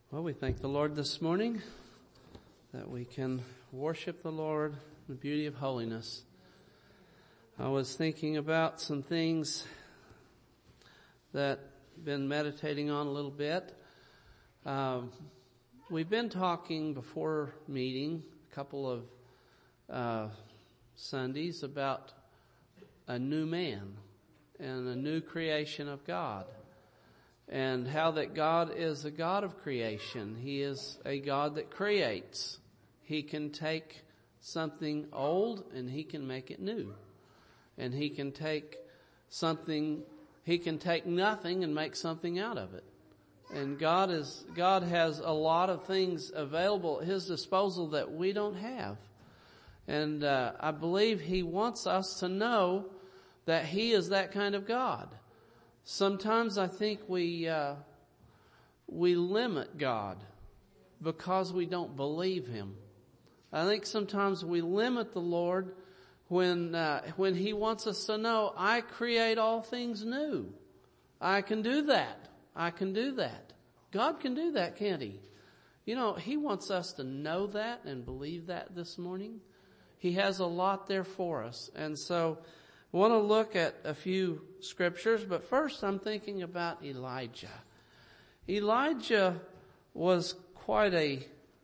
Well, we thank the Lord this morning that we can worship the Lord in the beauty of holiness. I was thinking about some things that I've been meditating on a little bit. We've been talking before meeting a couple of Sundays about a new man and a new creation of God. And how that God is a God of creation. He is a God that creates. He can take something old and He can make it new. And He can take nothing and make something out of it. And God has a lot of things available at His disposal that we don't have. And I believe He wants us to know that He is that kind of God. Sometimes I think we limit God because we don't believe Him. I think sometimes we limit the Lord when He wants us to know, I create all things new. I can do that. I can do that. God can do that, can't He? You know, He wants us to know that and believe that this morning. He has a lot there for us. And so I want to look at a few scriptures, but first I'm thinking about Elijah. Elijah was quite a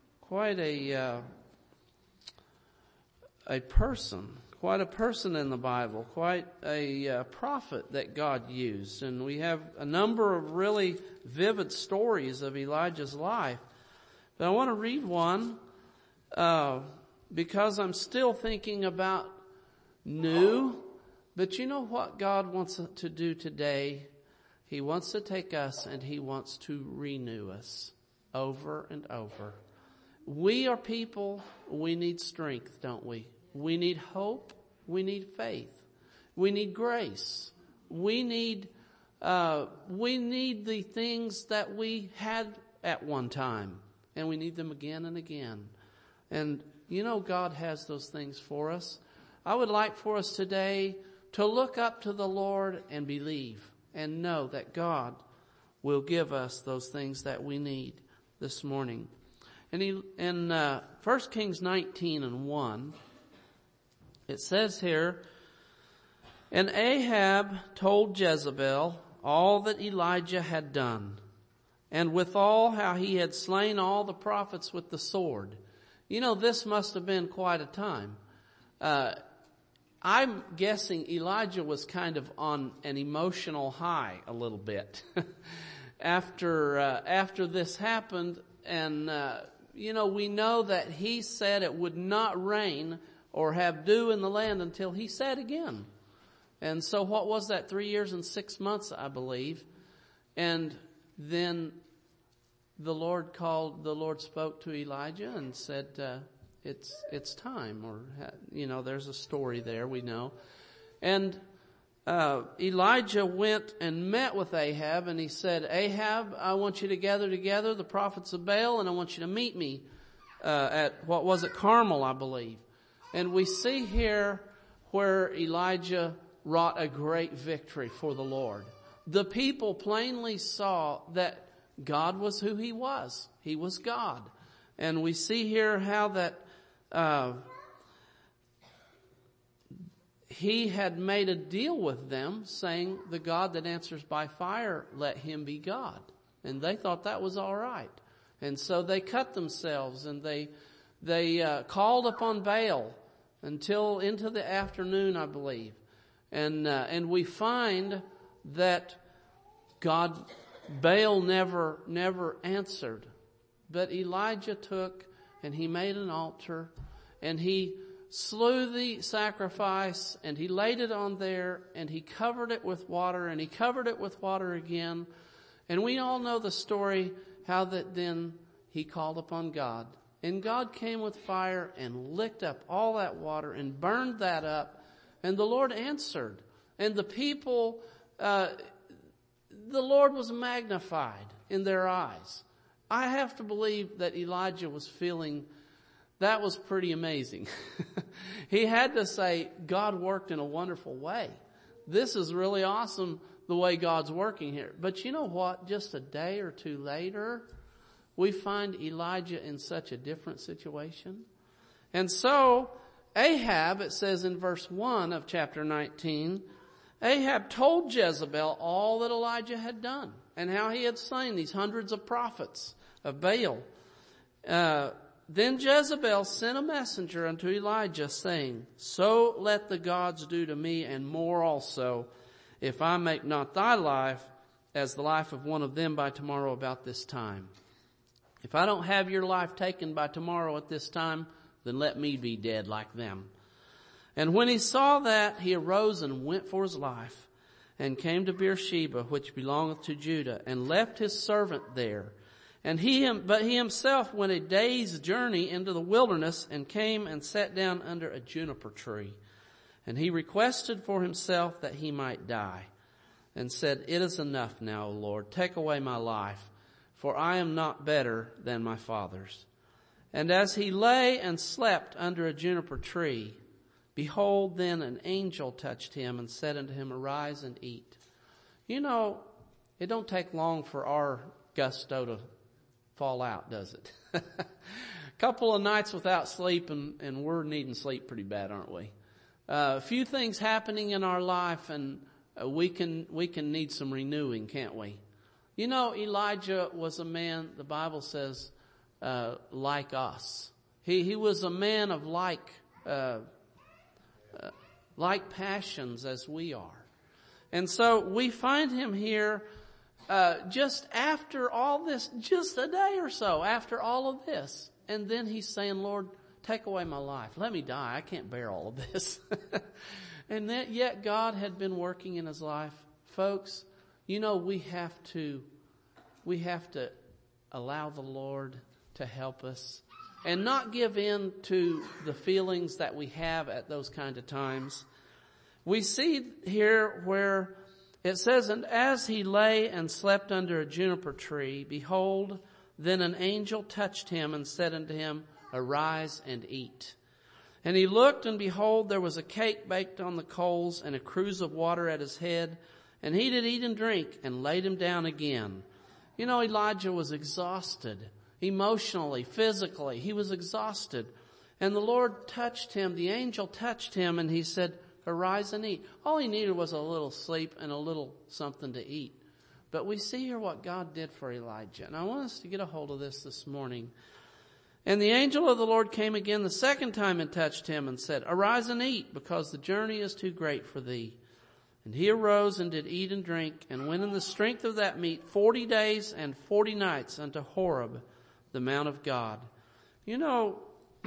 person in the Bible, quite a prophet that God used. And we have a number of really vivid stories of Elijah's life. But I want to read one because I'm still thinking about new. But you know what God wants to do today? He wants to take us and He wants to renew us over and over. We are people, we need strength, don't we? We need hope, we need faith, we need grace. We need the things that we had at one time, and we need them again and again. And you know God has those things for us. I would like for us today to look up to the Lord and believe and know that God will give us those things that we need this morning. And in 1 Kings 19:1, it says here, and Ahab told Jezebel all that Elijah had done, and withal how he had slain all the prophets with the sword. You know, this must have been quite a time. I'm guessing Elijah was kind of on an emotional high a little bit after this happened. And, we know that he said it would not rain or have dew in the land until he said again. And so what was that? 3 years and 6 months, I believe. And then the Lord spoke to Elijah and said, it's time, or, there's a story there, we know. And Elijah went and met with Ahab, and he said, Ahab, I want you to gather together the prophets of Baal, and I want you to meet me at Carmel, I believe. And we see here where Elijah wrought a great victory for the Lord. The people plainly saw that God was who He was. He was God. And we see here how that He had made a deal with them, saying, the God that answers by fire, let Him be God. And they thought that was all right. And so they cut themselves and they called upon Baal until into the afternoon, I believe. And we find that Baal never answered. But Elijah took and he made an altar and he slew the sacrifice and he laid it on there and he covered it with water and he covered it with water again. And we all know the story how that then he called upon God. And God came with fire and licked up all that water and burned that up. And the Lord answered. And the people, the Lord was magnified in their eyes. I have to believe that Elijah was feeling that was pretty amazing. He had to say, God worked in a wonderful way. This is really awesome the way God's working here. But you know what? Just a day or two later, we find Elijah in such a different situation. And so Ahab, it says in verse 1 of chapter 19, Ahab told Jezebel all that Elijah had done and how he had slain these hundreds of prophets of Baal. Then Jezebel sent a messenger unto Elijah, saying, So let the gods do to me, and more also, if I make not thy life as the life of one of them by tomorrow about this time. If I don't have your life taken by tomorrow at this time, then let me be dead like them. And when he saw that, he arose and went for his life, and came to Beersheba, which belongeth to Judah, and left his servant there. But he himself went a day's journey into the wilderness, and came and sat down under a juniper tree. And he requested for himself that he might die, and said, It is enough now, O Lord, take away my life, for I am not better than my fathers. And as he lay and slept under a juniper tree, behold, then an angel touched him and said unto him, Arise and eat. You know, it don't take long for our gusto to fall out, does it? A couple of nights without sleep and we're needing sleep pretty bad, aren't we? A few things happening in our life and we can need some renewing, can't we? You know, Elijah was a man, the Bible says, like us. He was a man of like passions as we are. And so we find him here just after all this, just a day or so after all of this. And then he's saying, Lord, take away my life. Let me die. I can't bear all of this. And yet God had been working in his life. Folks, you know, we have to allow the Lord to help us and not give in to the feelings that we have at those kind of times. We see here where it says, And as he lay and slept under a juniper tree, behold, then an angel touched him and said unto him, Arise and eat. And he looked, and behold, there was a cake baked on the coals and a cruse of water at his head. And he did eat and drink and laid him down again. You know, Elijah was exhausted. Emotionally, physically, he was exhausted. And the Lord touched him, the angel touched him, and he said, Arise and eat. All he needed was a little sleep and a little something to eat. But we see here what God did for Elijah. And I want us to get a hold of this morning. And the angel of the Lord came again the second time and touched him and said, Arise and eat, because the journey is too great for thee. And he arose and did eat and drink, and went in the strength of that meat 40 days and 40 nights unto Horeb, the mount of God. You know,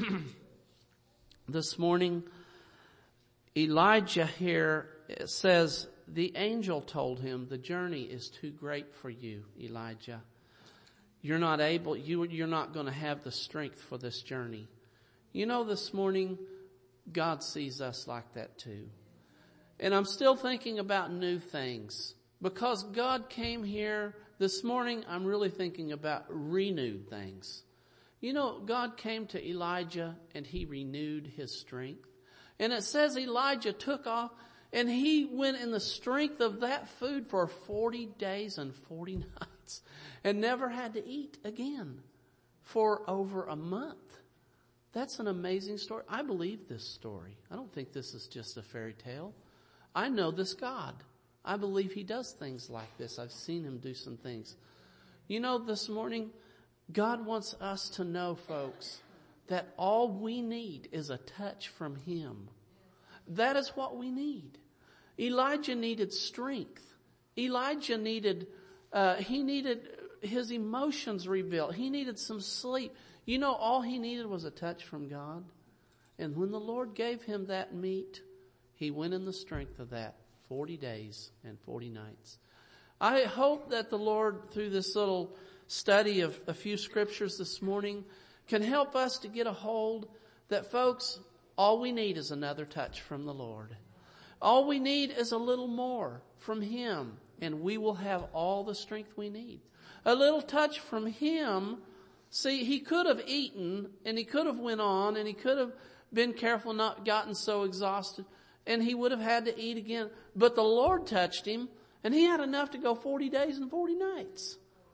this morning, Elijah here says, the angel told him, the journey is too great for you, Elijah. You're not going to have the strength for this journey. You know, this morning, God sees us like that too. And I'm still thinking about new things. Because God came here this morning, I'm really thinking about renewed things. You know, God came to Elijah and he renewed his strength. And it says Elijah took off and he went in the strength of that food for 40 days and 40 nights and never had to eat again for over a month. That's an amazing story. I believe this story. I don't think this is just a fairy tale. I know this God. I believe he does things like this. I've seen him do some things. You know, this morning, God wants us to know, folks, that all we need is a touch from him. That is what we need. Elijah needed strength. Elijah needed his emotions rebuilt. He needed some sleep. You know, all he needed was a touch from God. And when the Lord gave him that meat, he went in the strength of that 40 days and 40 nights. I hope that the Lord, through this little study of a few scriptures this morning, can help us to get a hold that, folks, all we need is another touch from the Lord. All we need is a little more from him, and we will have all the strength we need. A little touch from him. See, he could have eaten, and he could have went on, and he could have been careful, not gotten so exhausted, and he would have had to eat again. But the Lord touched him, and he had enough to go 40 days and 40 nights.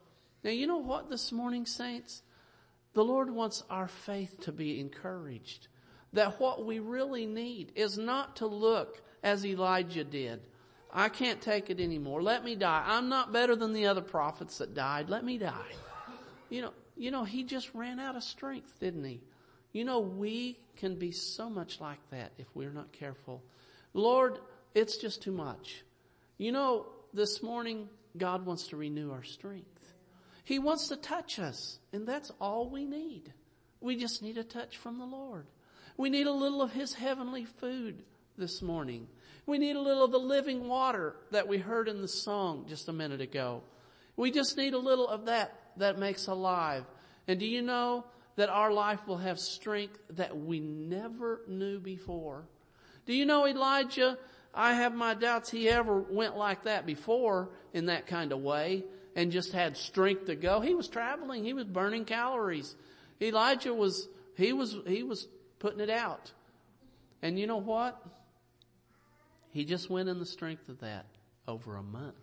Now, you know what this morning, saints? The Lord wants our faith to be encouraged. That what we really need is not to look as Elijah did. I can't take it anymore. Let me die. I'm not better than the other prophets that died. Let me die. You know, he just ran out of strength, didn't he? You know, we can be so much like that if we're not careful. Lord, it's just too much. You know, this morning, God wants to renew our strength. He wants to touch us, and that's all we need. We just need a touch from the Lord. We need a little of His heavenly food this morning. We need a little of the living water that we heard in the song just a minute ago. We just need a little of that makes alive. And do you know that our life will have strength that we never knew before? Do you know Elijah? I have my doubts he ever went like that before in that kind of way and just had strength to go. He was traveling. He was burning calories. Elijah was putting it out. And you know what? He just went in the strength of that over a month.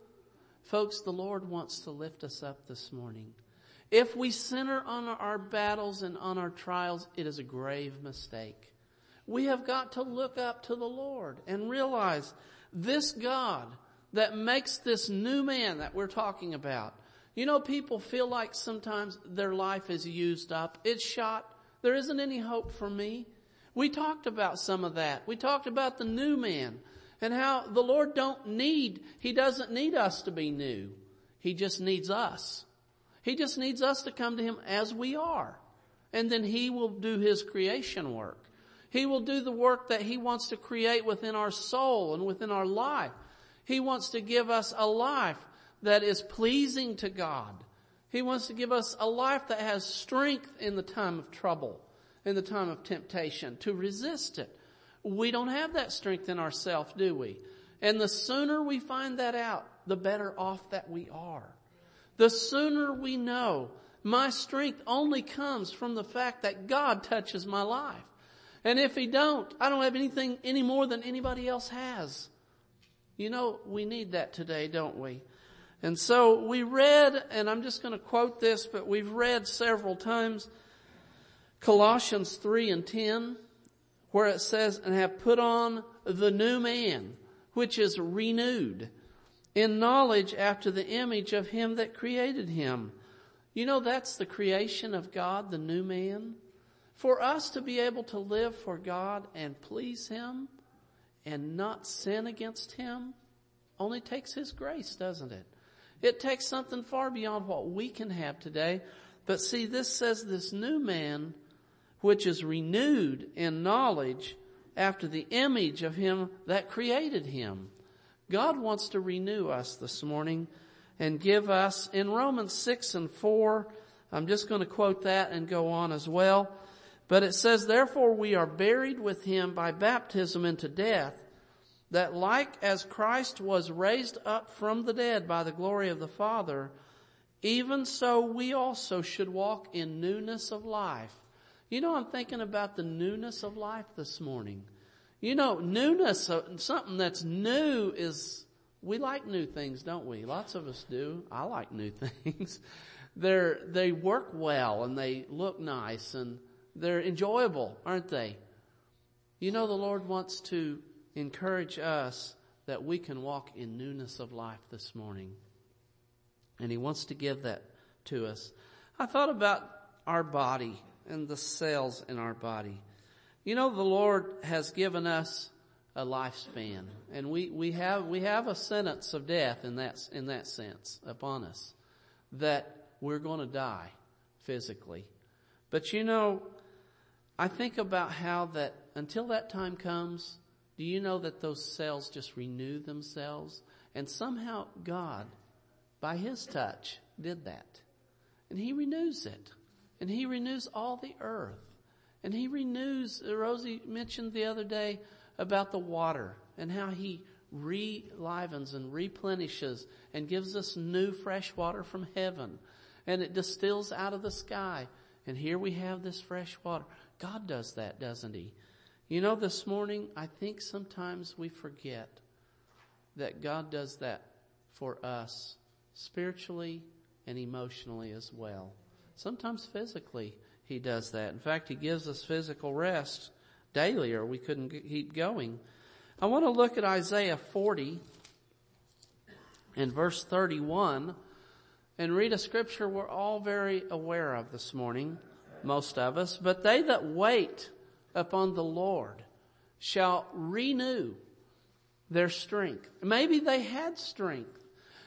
Folks, the Lord wants to lift us up this morning. If we center on our battles and on our trials, it is a grave mistake. We have got to look up to the Lord and realize this God that makes this new man that we're talking about. You know, people feel like sometimes their life is used up. It's shot. There isn't any hope for me. We talked about some of that. We talked about the new man and how the Lord He doesn't need us to be new. He just needs us. He just needs us to come to Him as we are. And then He will do His creation work. He will do the work that He wants to create within our soul and within our life. He wants to give us a life that is pleasing to God. He wants to give us a life that has strength in the time of trouble, in the time of temptation, to resist it. We don't have that strength in ourselves, do we? And the sooner we find that out, the better off that we are. The sooner we know my strength only comes from the fact that God touches my life. And if He don't, I don't have anything any more than anybody else has. You know, we need that today, don't we? And so we read, and I'm just going to quote this, but we've read several times, Colossians 3:10, where it says, and have put on the new man, which is renewed in knowledge after the image of Him that created him. You know, that's the creation of God, the new man. For us to be able to live for God and please Him and not sin against Him only takes His grace, doesn't it? It takes something far beyond what we can have today. But see, this says this new man, which is renewed in knowledge after the image of Him that created him. God wants to renew us this morning and give us, in Romans 6:4, I'm just going to quote that and go on as well. But it says, therefore we are buried with Him by baptism into death, that like as Christ was raised up from the dead by the glory of the Father, even so we also should walk in newness of life. You know, I'm thinking about the newness of life this morning. You know, newness, something that's new is, we like new things, don't we? Lots of us do. I like new things. They work well and they look nice and they're enjoyable, aren't they? You know, the Lord wants to encourage us that we can walk in newness of life this morning. And He wants to give that to us. I thought about our body and the cells in our body. You know, the Lord has given us a lifespan, and we have a sentence of death in that sense upon us, that we're going to die physically. But you know, I think about how that until that time comes, do you know that those cells just renew themselves? And somehow God, by His touch, did that. And He renews it. And He renews all the earth. And He renews, Rosie mentioned the other day about the water and how He relivens and replenishes and gives us new fresh water from heaven. And it distills out of the sky. And here we have this fresh water. God does that, doesn't He? You know, this morning, I think sometimes we forget that God does that for us spiritually and emotionally as well. Sometimes physically he does that. In fact, he gives us physical rest daily, or we couldn't keep going. I want to look at Isaiah 40 and verse 31 and read a scripture we're all very aware of this morning, most of us. But they that wait upon the Lord shall renew their strength. Maybe they had strength.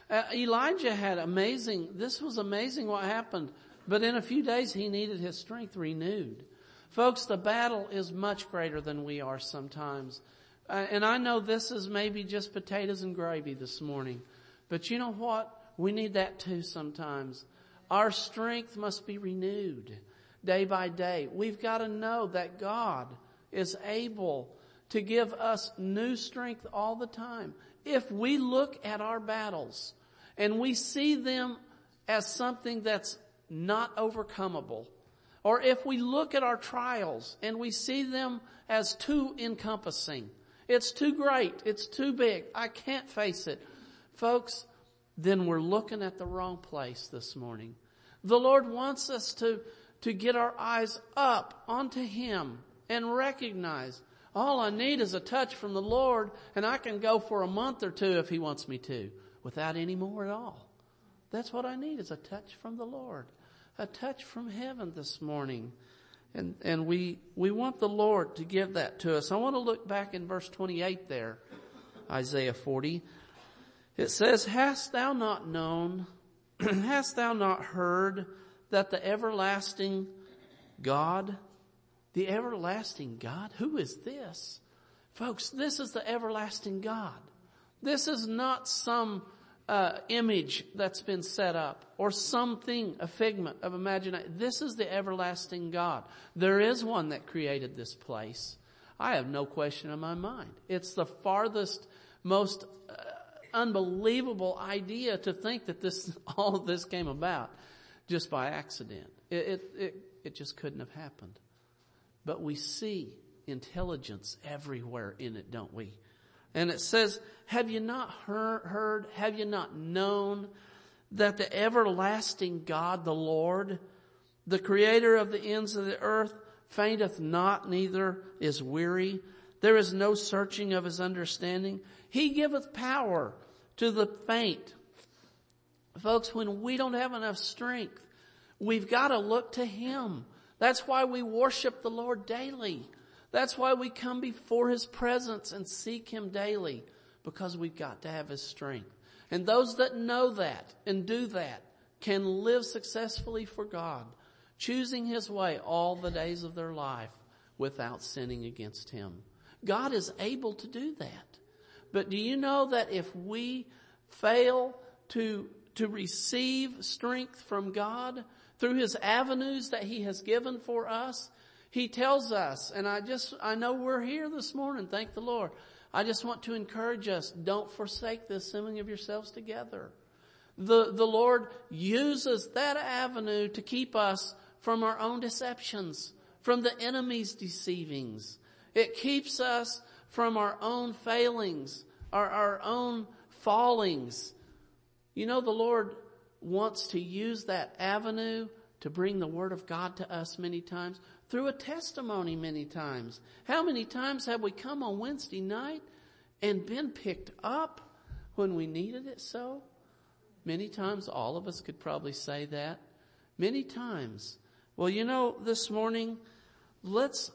Elijah had this was amazing what happened. But in a few days he needed his strength renewed. Folks, the battle is much greater than we are sometimes. And I know this is maybe just potatoes and gravy this morning. But you know what? We need that too sometimes. Our strength must be renewed day by day. We've got to know that God is able to give us new strength all the time. If we look at our battles and we see them as something that's not overcomable, or if we look at our trials and we see them as too encompassing, it's too great, it's too big, I can't face it, folks, then we're looking at the wrong place this morning. The Lord wants us to get our eyes up onto Him and recognize all I need is a touch from the Lord, and I can go for a month or two if He wants me to, without any more at all. That's what I need, is a touch from the Lord, a touch from heaven this morning. And we want the Lord to give that to us. I want to look back in verse 28 there, Isaiah 40. It says, hast thou not known, hast thou not heard that the everlasting God, the everlasting God, who is this? Folks, this is the everlasting God. This is not some image that's been set up or something, a figment of imagination. This is the everlasting God. There is one that created this place. I have no question in my mind. It's the farthest, most unbelievable idea to think that all of this came about just by accident. It just couldn't have happened. But we see intelligence everywhere in it, don't we? And it says, have you not heard, have you not known that the everlasting God, the Lord, the creator of the ends of the earth, fainteth not, neither is weary. There is no searching of His understanding. He giveth power to the faint. Folks, when we don't have enough strength, we've got to look to Him. That's why we worship the Lord daily. That's why we come before His presence and seek Him daily, because we've got to have His strength. And those that know that and do that can live successfully for God, choosing His way all the days of their life without sinning against Him. God is able to do that. But do you know that if we fail to receive strength from God through His avenues that He has given for us, He tells us, and I know we're here this morning, thank the Lord. I just want to encourage us, don't forsake the assembling of yourselves together. The Lord uses that avenue to keep us from our own deceptions, from the enemy's deceivings. It keeps us from our own failings, our own fallings. You know, the Lord wants to use that avenue to bring the Word of God to us many times, through a testimony many times. How many times have we come on Wednesday night and been picked up when we needed it so? Many times, all of us could probably say that. Many times. Well, you know, this morning, let's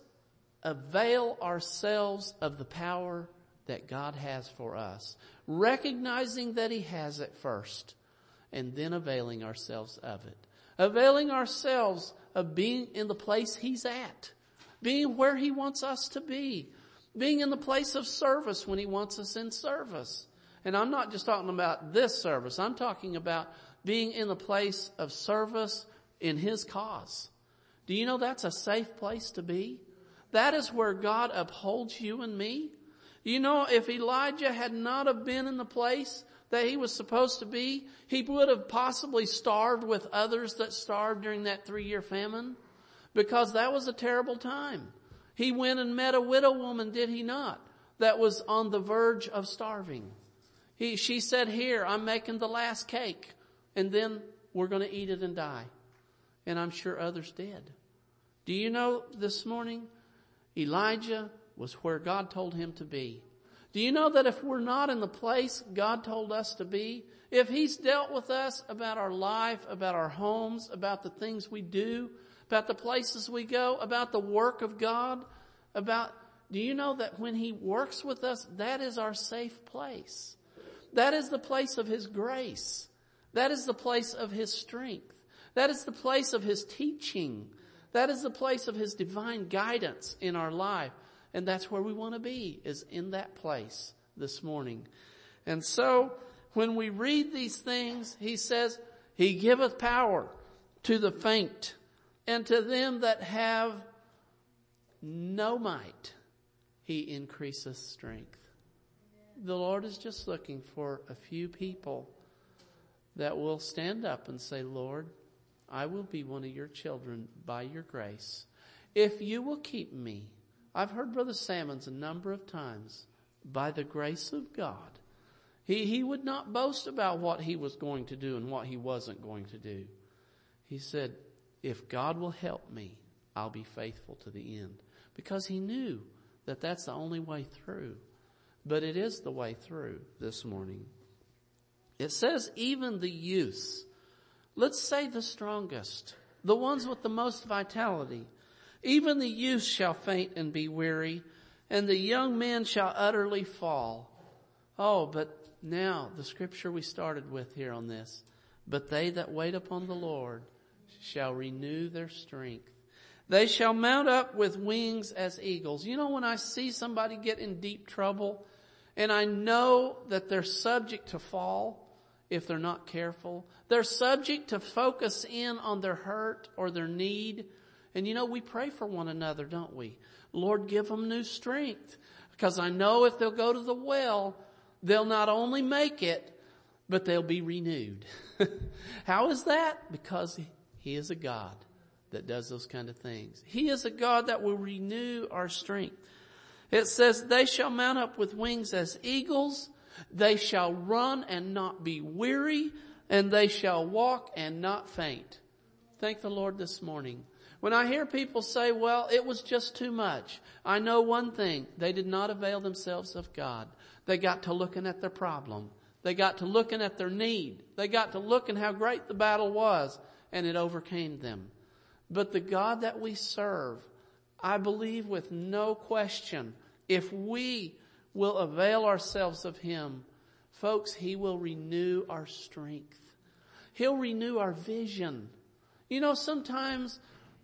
avail ourselves of the power that God has for us, recognizing that He has it first, and then availing ourselves of it. Availing ourselves of being in the place He's at, being where He wants us to be, being in the place of service when He wants us in service. And I'm not just talking about this service. I'm talking about being in the place of service in His cause. Do you know that's a safe place to be? That is where God upholds you and me. You know, if Elijah had not have been in the place that he was supposed to be, he would have possibly starved with others that starved during that 3-year famine, because that was a terrible time. He went and met a widow woman, did he not, that was on the verge of starving. She said, here, I'm making the last cake. And then we're going to eat it and die. And I'm sure others did. Do you know this morning, Elijah was where God told him to be. Do you know that if we're not in the place God told us to be, if He's dealt with us about our life, about our homes, about the things we do, about the places we go, about the work of God, do you know that when He works with us, that is our safe place? That is the place of His grace. That is the place of His strength. That is the place of His teaching. That is the place of His divine guidance in our life. And that's where we want to be, is in that place this morning. And so, when we read these things, He says, He giveth power to the faint, and to them that have no might, He increaseth strength. The Lord is just looking for a few people that will stand up and say, Lord, I will be one of your children by your grace. If you will keep me. I've heard Brother Salmons a number of times, by the grace of God. He would not boast about what he was going to do and what he wasn't going to do. He said, if God will help me, I'll be faithful to the end. Because he knew that that's the only way through. But it is the way through this morning. It says even the youths, let's say the strongest, the ones with the most vitality, even the youths shall faint and be weary, and the young men shall utterly fall. Oh, but now the scripture we started with here on this, but they that wait upon the Lord shall renew their strength. They shall mount up with wings as eagles. You know, when I see somebody get in deep trouble, and I know that they're subject to fall if they're not careful, they're subject to focus in on their hurt or their need. And you know, we pray for one another, don't we? Lord, give them new strength. Because I know if they'll go to the well, they'll not only make it, but they'll be renewed. How is that? Because He is a God that does those kind of things. He is a God that will renew our strength. It says, they shall mount up with wings as eagles. They shall run and not be weary. And they shall walk and not faint. Thank the Lord this morning. When I hear people say, well, it was just too much, I know one thing. They did not avail themselves of God. They got to looking at their problem. They got to looking at their need. They got to looking how great the battle was, and it overcame them. But the God that we serve, I believe with no question, if we will avail ourselves of Him, folks, He will renew our strength. He'll renew our vision. You know, sometimes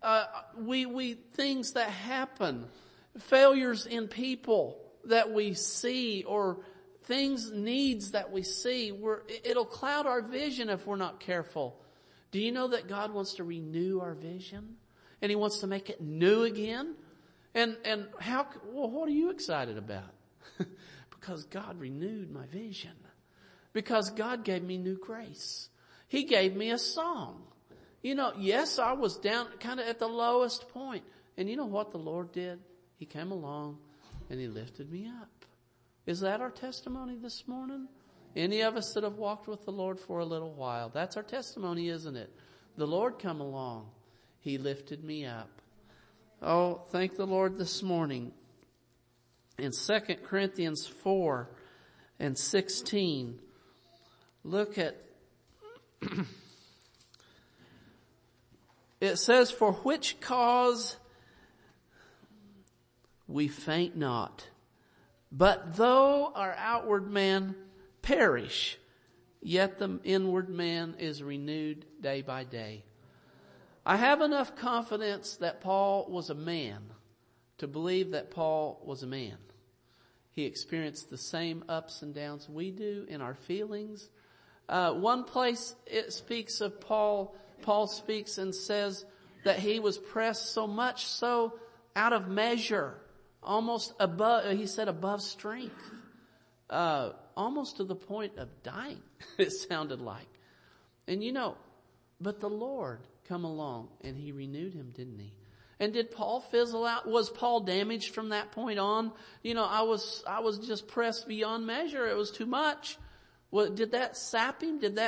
we things that happen, failures in people that we see, or needs that we see, it'll cloud our vision if we're not careful. Do you know that God wants to renew our vision? And He wants to make it new again? And what are you excited about? Because God renewed my vision. Because God gave me new grace. He gave me a song. You know, yes, I was down kind of at the lowest point. And you know what the Lord did? He came along and He lifted me up. Is that our testimony this morning? Any of us that have walked with the Lord for a little while, that's our testimony, isn't it? The Lord come along. He lifted me up. Oh, thank the Lord this morning. In 2 Corinthians 4 and 16, look at, it says, for which cause we faint not, but though our outward man perish, yet the inward man is renewed day by day. I have enough confidence that Paul was a man to believe that Paul was a man. He experienced the same ups and downs we do in our feelings. One place it speaks of Paul speaks and says that he was pressed so much so out of measure, almost above, he said above strength, almost to the point of dying, it sounded like. And you know, but the Lord come along and He renewed him, didn't He? And did Paul fizzle out? Was Paul damaged from that point on? You know, I was just pressed beyond measure. It was too much. Well, did that sap him? Did that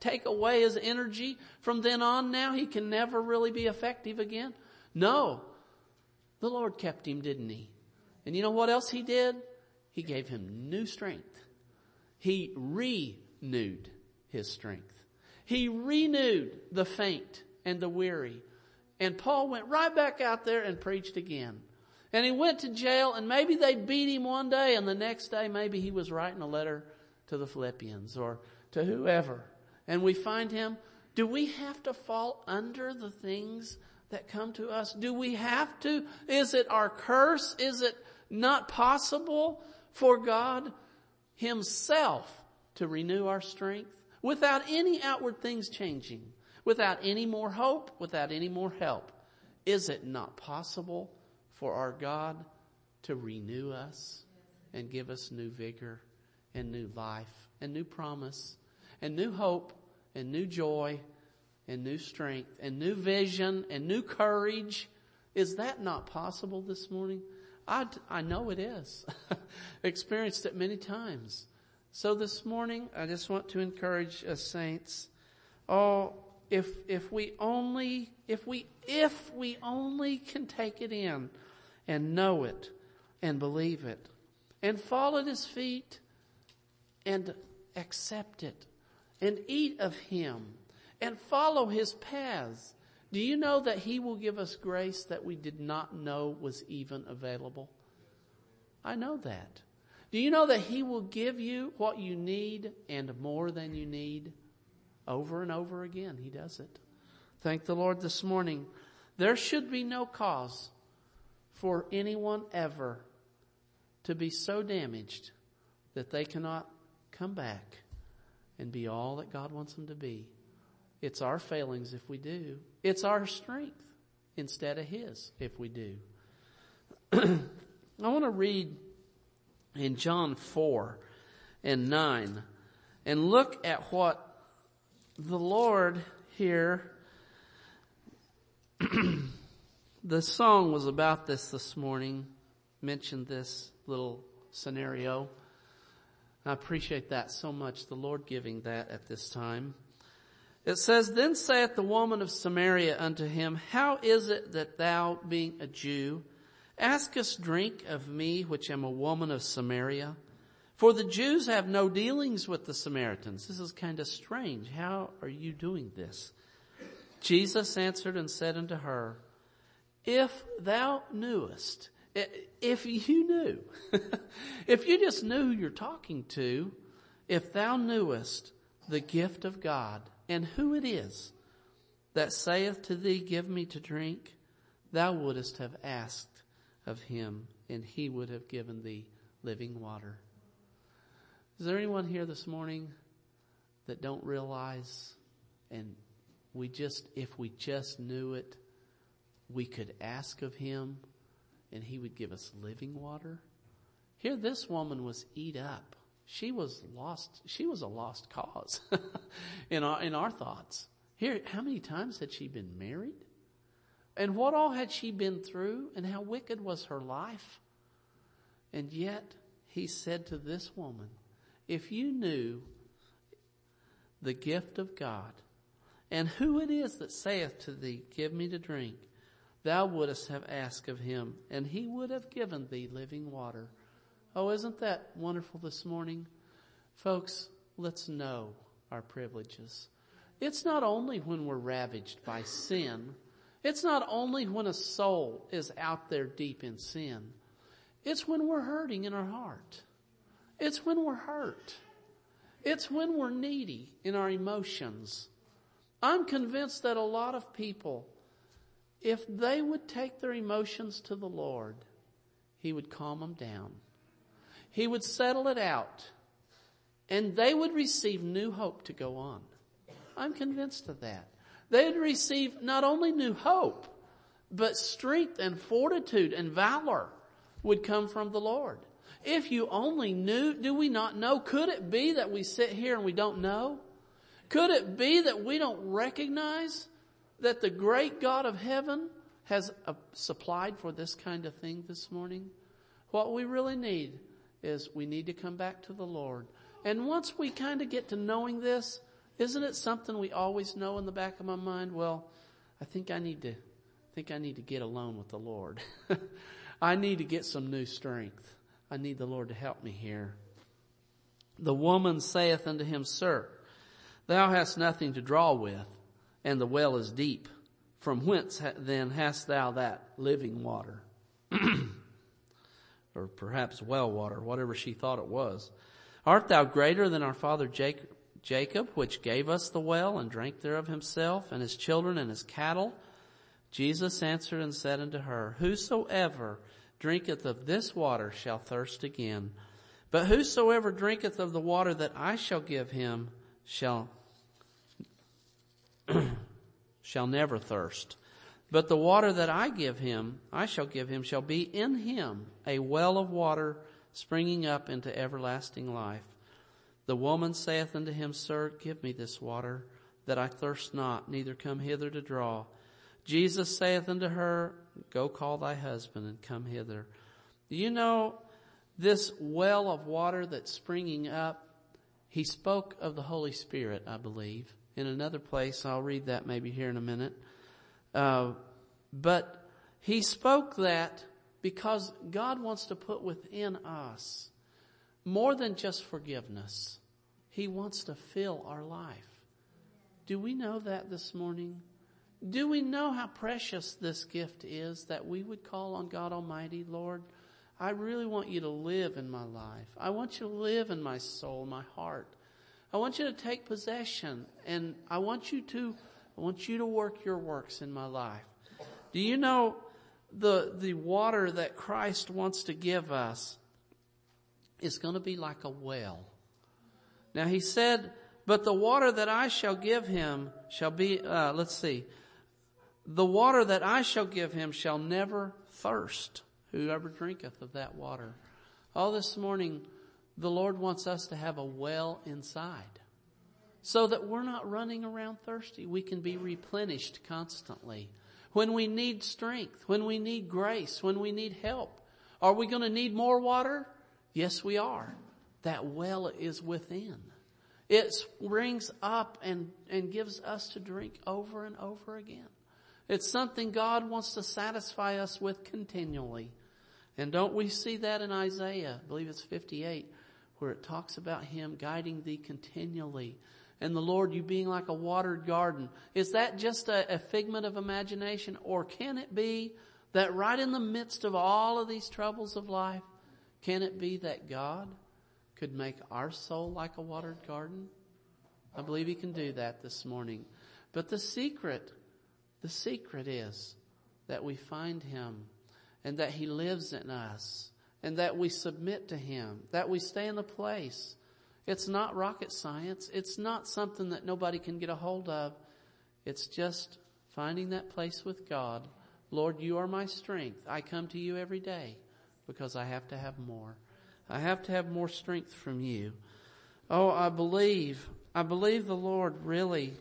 take away his energy from then on now? He can never really be effective again? No. The Lord kept him, didn't he? And you know what else he did? He gave him new strength. He renewed his strength. He renewed the faint and the weary. And Paul went right back out there and preached again. And he went to jail, and maybe they beat him one day, and the next day maybe he was writing a letter to the Philippians or to whoever. And we find him. Do we have to fall under the things that come to us? Do we have to? Is it our curse? Is it not possible for God himself to renew our strength without any outward things changing, without any more hope, without any more help? Is it not possible for our God to renew us and give us new vigor and new life and new promise and new hope and new joy and new strength and new vision and new courage? Is that not possible this morning? I know it is. Experienced it many times. So this morning, I just want to encourage us saints. Oh, if we only can take it in and know it and believe it and fall at his feet and accept it and eat of him and follow his paths. Do you know that he will give us grace that we did not know was even available? I know that. Do you know that he will give you what you need and more than you need? Over and over again, he does it. Thank the Lord this morning. There should be no cause for anyone ever to be so damaged that they cannot come back and be all that God wants them to be. It's our failings if we do. It's our strength instead of his if we do. I want to read in John 4 and 9 and look at what the Lord here, the song was about this morning, mentioned this little scenario. I appreciate that so much, the Lord giving that at this time. It says, "Then saith the woman of Samaria unto him, How is it that thou, being a Jew, askest drink of me, which am a woman of Samaria? For the Jews have no dealings with the Samaritans." This is kind of strange. How are you doing this? Jesus answered and said unto her, If thou knewest, if you knew, if you just knew who you're talking to, if thou knewest the gift of God, and who it is that saith to thee, Give me to drink, thou wouldest have asked of him, and he would have given thee living water. Is there anyone here this morning that don't realize, and if we just knew it, we could ask of him and he would give us living water? Here this woman was eat up. She was lost. She was a lost cause in our thoughts. Here, how many times had she been married? And what all had she been through? And how wicked was her life? And yet he said to this woman, if you knew the gift of God, and who it is that saith to thee, Give me to drink, thou wouldest have asked of him, and he would have given thee living water. Oh, isn't that wonderful this morning? Folks, let's know our privileges. It's not only when we're ravaged by sin. It's not only when a soul is out there deep in sin. It's when we're hurting in our heart. It's when we're hurt. It's when we're needy in our emotions. I'm convinced that a lot of people, if they would take their emotions to the Lord, he would calm them down. He would settle it out. And they would receive new hope to go on. I'm convinced of that. They would receive not only new hope, but strength and fortitude and valor would come from the Lord. If you only knew, do we not know? Could it be that we sit here and we don't know? Could it be that we don't recognize that the great God of heaven has supplied for this kind of thing this morning? What we really need is we need to come back to the Lord. And once we kind of get to knowing this, Isn't it something we always know in the back of my mind? Well, I think I need to get alone with the Lord. I need to get some new strength. I need the Lord to help me here. The woman saith unto him, Sir, thou hast nothing to draw with, and the well is deep. From whence then hast thou that living water? Or perhaps well water, whatever she thought it was. Art thou greater than our father Jacob, which gave us the well, and drank thereof himself, and his children, and his cattle? Jesus answered and said unto her, Whosoever drinketh of this water shall thirst again. But whosoever drinketh of the water that I shall give him shall never thirst. But the water that I shall give him, shall be in him a well of water springing up into everlasting life. The woman saith unto him, Sir, give me this water, that I thirst not, neither come hither to draw. Jesus saith unto her, Go call thy husband and come hither. You know, this well of water that's springing up, he spoke of the Holy Spirit, I believe. In another place, I'll read that maybe here in a minute. But he spoke that because God wants to put within us more than just forgiveness. He wants to fill our life. Do we know that this morning? Do we know how precious this gift is, that we would call on God Almighty? Lord, I really want you to live in my life. I want you to live in my soul, my heart. I want you to take possession, and I want you to work your works in my life. Do you know the water that Christ wants to give us is going to be like a well? Now he said, but the water that I shall give him shall be, the water that I shall give him shall never thirst. Whoever drinketh of that water. Oh, this morning, the Lord wants us to have a well inside, so that we're not running around thirsty. We can be replenished constantly. When we need strength, when we need grace, when we need help. Are we going to need more water? Yes, we are. That well is within. It springs up and gives us to drink over and over again. It's something God wants to satisfy us with continually. And don't we see that in Isaiah? I believe it's 58, where it talks about him guiding thee continually. And the Lord, you being like a watered garden. Is that just a figment of imagination? Or can it be that right in the midst of all of these troubles of life, can it be that God could make our soul like a watered garden? I believe he can do that this morning. But the secret is that we find him, and that he lives in us, and that we submit to him, that we stay in the place. It's not rocket science. It's not something that nobody can get a hold of. It's just finding that place with God. Lord, you are my strength. I come to you every day because I have to have more. I have to have more strength from you. Oh, I believe the Lord really,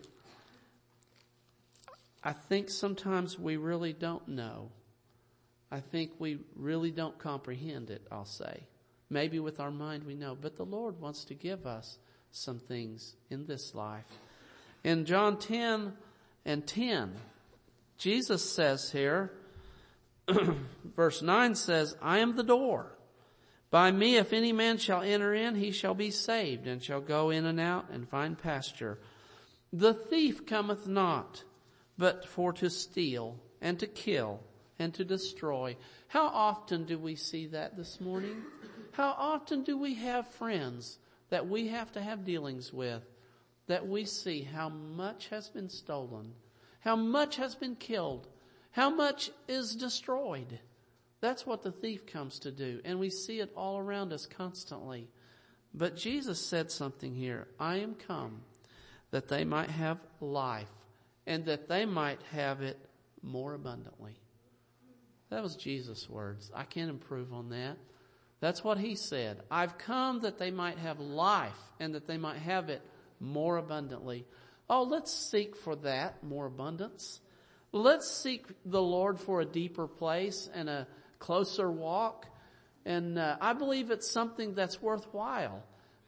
I think sometimes we really don't know. I think we really don't comprehend it, I'll say. Maybe with our mind we know, but the Lord wants to give us some things in this life. In John 10:10, Jesus says here, verse 9 says, I am the door. By me, if any man shall enter in, he shall be saved, and shall go in and out and find pasture. The thief cometh not, but for to steal and to kill and to destroy. How often do we see that this morning? How often do we have friends that we have to have dealings with, that we see how much has been stolen, how much has been killed, how much is destroyed? That's what the thief comes to do, and we see it all around us constantly. But Jesus said something here. I am come that they might have life, and that they might have it more abundantly. That was Jesus' words. I can't improve on that. That's what he said. I've come that they might have life, and that they might have it more abundantly. Oh, let's seek for that, more abundance. Let's seek the Lord for a deeper place and a closer walk. And I believe it's something that's worthwhile.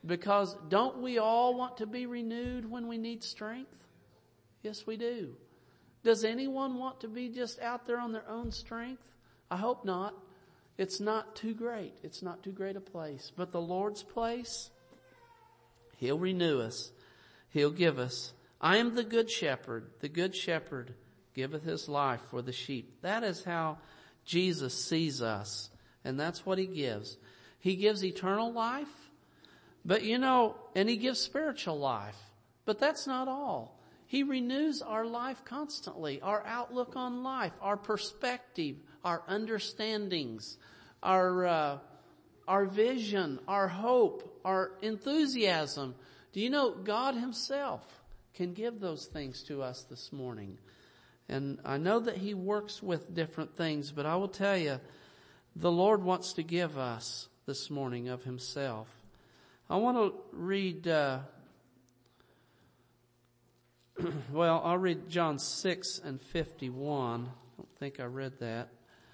Because don't we all want to be renewed when we need strength? Yes, we do. Does anyone want to be just out there on their own strength? I hope not. It's not too great. It's not too great a place. But the Lord's place, He'll renew us. He'll give us. I am the good shepherd. The good shepherd giveth his life for the sheep. That is how Jesus sees us. And that's what He gives. He gives eternal life. But and He gives spiritual life. But that's not all. He renews our life constantly, our outlook on life, our perspective, our understandings, our vision, our hope, our enthusiasm. Do you know God Himself can give those things to us this morning? And I know that He works with different things, but I will tell you, the Lord wants to give us this morning of Himself. I want to read, I'll read John 6:51. I don't think I read that.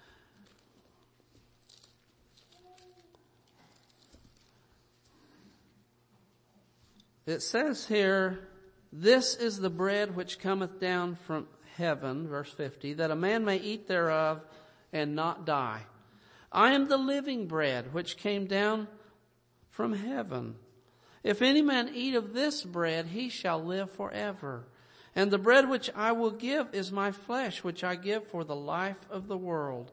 It says here, this is the bread which cometh down from heaven, verse 50, that a man may eat thereof and not die. I am the living bread which came down from heaven. If any man eat of this bread, he shall live forever. And the bread which I will give is my flesh, which I give for the life of the world.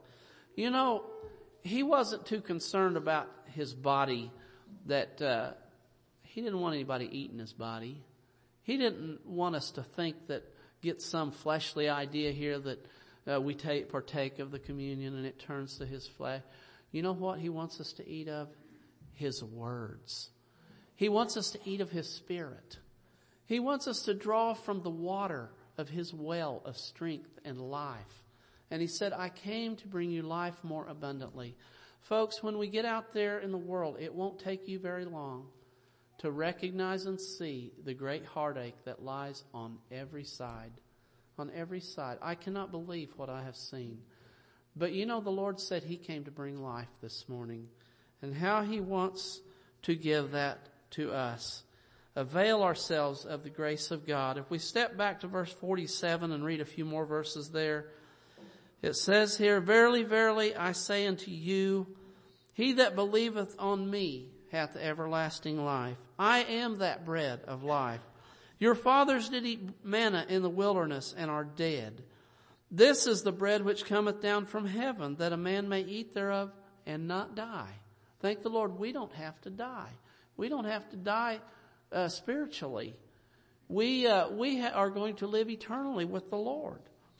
He wasn't too concerned about His body, that He didn't want anybody eating His body. He didn't want us to think get some fleshly idea here that we partake of the communion and it turns to His flesh. You know what He wants us to eat of? His words. He wants us to eat of His Spirit. He wants us to draw from the water of His well of strength and life. And He said, I came to bring you life more abundantly. Folks, when we get out there in the world, it won't take you very long to recognize and see the great heartache that lies on every side. On every side. I cannot believe what I have seen. But the Lord said He came to bring life this morning. And how He wants to give that to us. Avail ourselves of the grace of God. If we step back to verse 47 and read a few more verses there, it says here, verily, verily, I say unto you, he that believeth on me hath everlasting life. I am that bread of life. Your fathers did eat manna in the wilderness and are dead. This is the bread which cometh down from heaven, that a man may eat thereof and not die. Thank the Lord, we don't have to die. We don't have to die spiritually. We are going to live eternally with the Lord.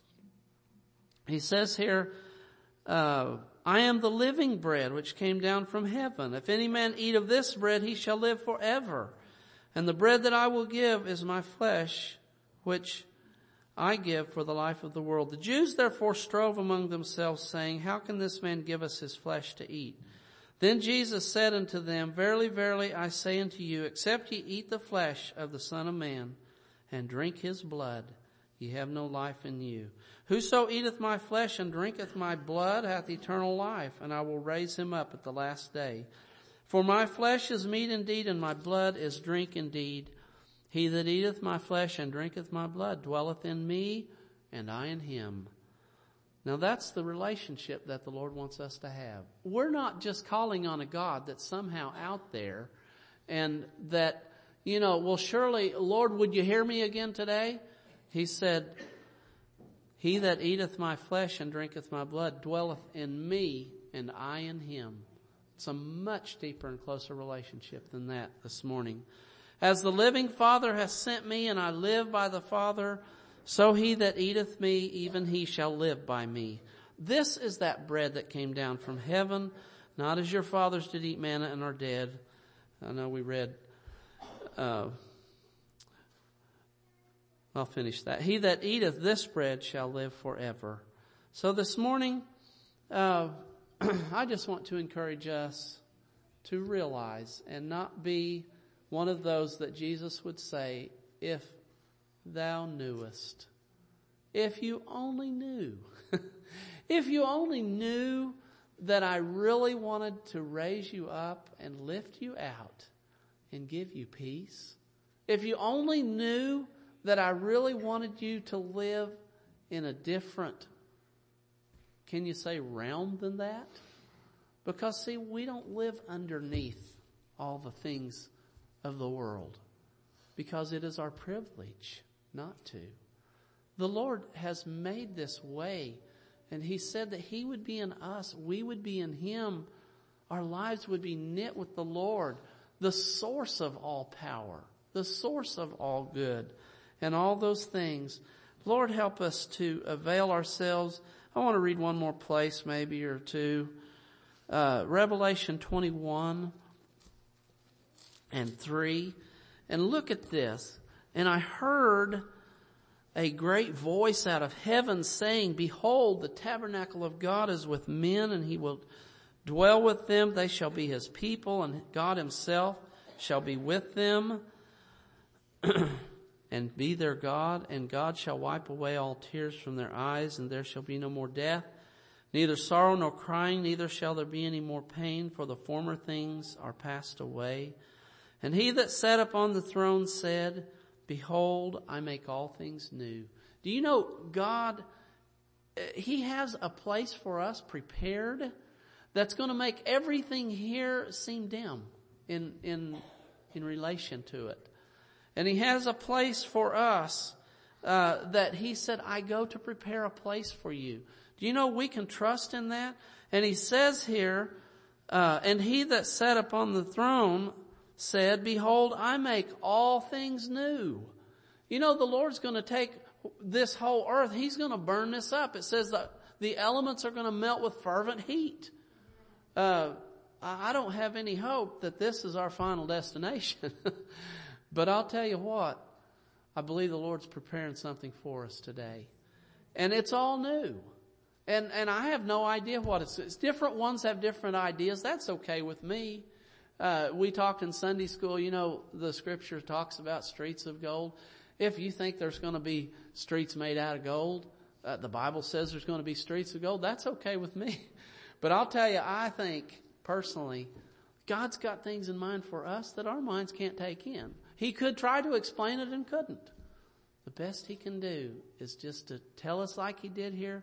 He says here, I am the living bread which came down from heaven. If any man eat of this bread, he shall live forever. And the bread that I will give is my flesh, which I give for the life of the world. The Jews therefore strove among themselves, saying, how can this man give us his flesh to eat? Then Jesus said unto them, verily, verily, I say unto you, except ye eat the flesh of the Son of Man and drink His blood, ye have no life in you. Whoso eateth my flesh and drinketh my blood hath eternal life, and I will raise him up at the last day. For my flesh is meat indeed, and my blood is drink indeed. He that eateth my flesh and drinketh my blood dwelleth in me, and I in him. Now that's the relationship that the Lord wants us to have. We're not just calling on a God that's somehow out there and that, well, surely, Lord, would you hear me again today? He said, he that eateth my flesh and drinketh my blood dwelleth in me, and I in him. It's a much deeper and closer relationship than that this morning. As the living Father hath sent me, and I live by the Father, so he that eateth me, even he shall live by me. This is that bread that came down from heaven, not as your fathers did eat manna and are dead. I know we read, I'll finish that. He that eateth this bread shall live forever. So this morning, I just want to encourage us to realize and not be one of those that Jesus would say, if thou knewest. If you only knew. If you only knew that I really wanted to raise you up and lift you out, and give you peace. If you only knew that I really wanted you to live in a different, can you say, realm than that? Because, see, we don't live underneath all the things of the world because it is our privilege not to. The Lord has made this way, and He said that He would be in us, we would be in Him. Our lives would be knit with the Lord, the source of all power, the source of all good, and all those things. Lord, help us to avail ourselves. I want to read one more place maybe or two. Revelation 21 and 3. And look at this. And I heard a great voice out of heaven saying, Behold, the tabernacle of God is with men, and He will dwell with them. They shall be His people, and God Himself shall be with them and be their God. And God shall wipe away all tears from their eyes, and there shall be no more death, neither sorrow nor crying, neither shall there be any more pain, for the former things are passed away. And He that sat upon the throne said, Behold, I make all things new. Do you know God, He has a place for us prepared that's going to make everything here seem dim in relation to it. And He has a place for us that He said, I go to prepare a place for you. Do you know we can trust in that? And He says here, and He that sat upon the throne said, Behold, I make all things new. You know, the Lord's going to take this whole earth. He's going to burn this up. It says that the elements are going to melt with fervent heat. I don't have any hope that this is our final destination. But I'll tell you what, I believe the Lord's preparing something for us today. And it's all new. And I have no idea what it's different ones have different ideas. That's okay with me. We talked in Sunday school, you know, the scripture talks about streets of gold. If you think there's going to be streets made out of gold, the Bible says there's going to be streets of gold. That's okay with me. But I'll tell you, I think personally, God's got things in mind for us that our minds can't take in. He could try to explain it and couldn't. The best He can do is just to tell us like He did here,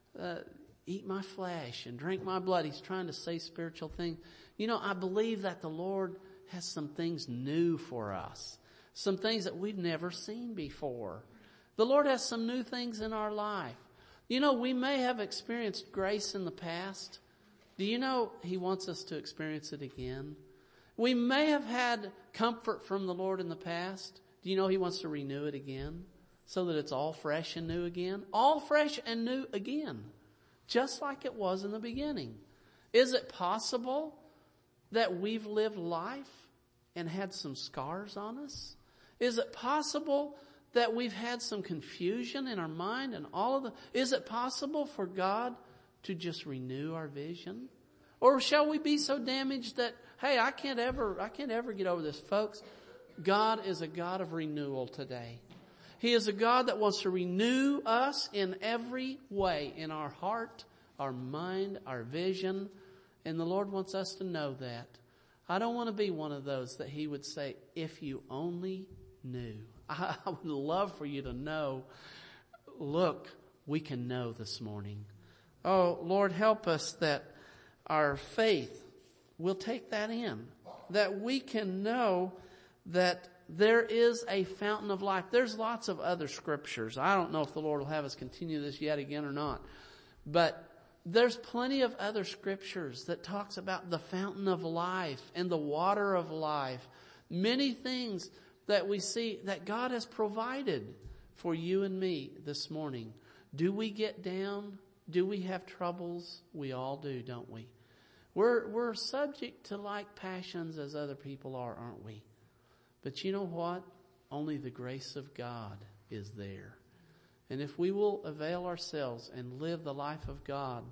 eat my flesh and drink my blood. He's trying to say spiritual things. You know, I believe that the Lord has some things new for us. Some things that we've never seen before. The Lord has some new things in our life. You know, we may have experienced grace in the past. Do you know He wants us to experience it again? We may have had comfort from the Lord in the past. Do you know He wants to renew it again? So that it's all fresh and new again? All fresh and new again. Just like it was in the beginning. Is it possible that we've lived life and had some scars on us? Is it possible that we've had some confusion in our mind and is it possible for God to just renew our vision? Or shall we be so damaged that, hey, I can't ever get over this, folks? God is a God of renewal today. He is a God that wants to renew us in every way, in our heart, our mind, our vision. And the Lord wants us to know that. I don't want to be one of those that He would say, if you only knew. I would love for you to know, look, we can know this morning. Oh, Lord, help us that our faith will take that in. That we can know that there is a fountain of life. There's lots of other scriptures. I don't know if the Lord will have us continue this yet again or not. But there's plenty of other scriptures that talks about the fountain of life and the water of life. Many things that we see that God has provided for you and me this morning. Do we get down? Do we have troubles? We all do, don't we? We're subject to like passions as other people are, aren't we? But you know what? Only the grace of God is there. And if we will avail ourselves and live the life of God,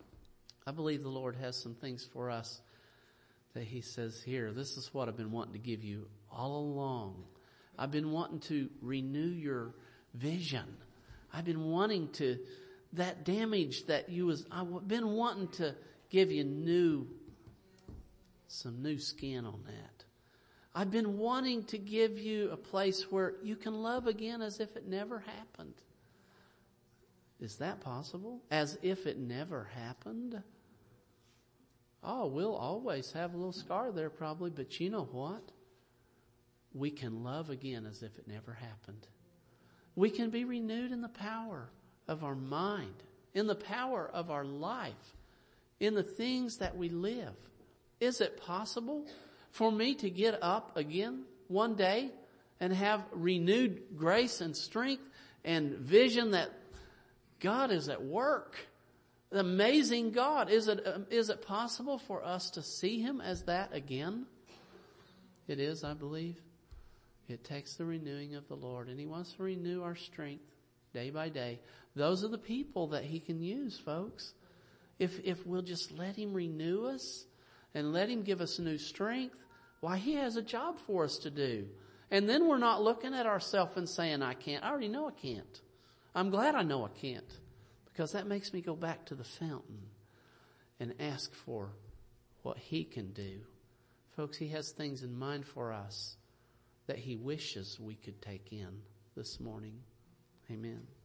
I believe the Lord has some things for us that He says here. This is what I've been wanting to give you all along. I've been wanting to renew your vision. I've been wanting to, that damage that I've been wanting to give you some new skin on that. I've been wanting to give you a place where you can love again as if it never happened. Is that possible? As if it never happened? Oh, we'll always have a little scar there probably, but you know what? We can love again as if it never happened. We can be renewed in the power of our mind, in the power of our life, in the things that we live. Is it possible for me to get up again one day and have renewed grace and strength and vision that God is at work? The amazing God. Is it possible for us to see Him as that again? It is, I believe. It takes the renewing of the Lord, and He wants to renew our strength day by day. Those are the people that He can use, folks. If we'll just let Him renew us and let Him give us new strength, why, He has a job for us to do. And then we're not looking at ourselves and saying, I can't. I already know I can't. I'm glad I know I can't, because that makes me go back to the fountain and ask for what He can do. Folks, He has things in mind for us that He wishes we could take in this morning. Amen.